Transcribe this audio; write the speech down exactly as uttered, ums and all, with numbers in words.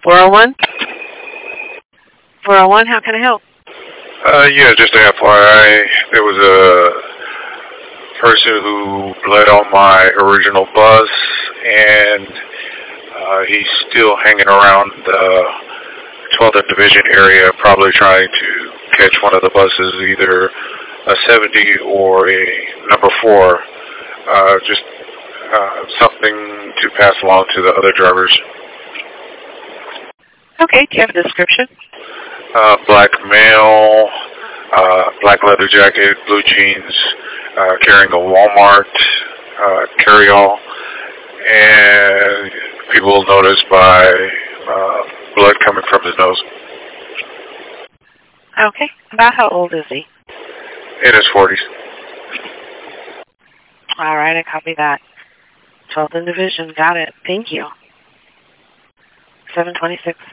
four oh one? four oh one, how can I help? Uh, yeah, just an F Y I, there was a person who bled on my original bus, and uh, he's still hanging around the twelfth Division area, probably trying to catch one of the buses, either a seventy or a number four. Uh, just uh, something to pass along to the other drivers. Okay, do you have a description? Uh, black male, uh, black leather jacket, blue jeans, uh, carrying a Walmart uh, carry-all, and people will notice by uh, blood coming from his nose. Okay, about how old is he? In his forties. All right, I copy that. twelfth Division, got it. Thank you. seven twenty-six.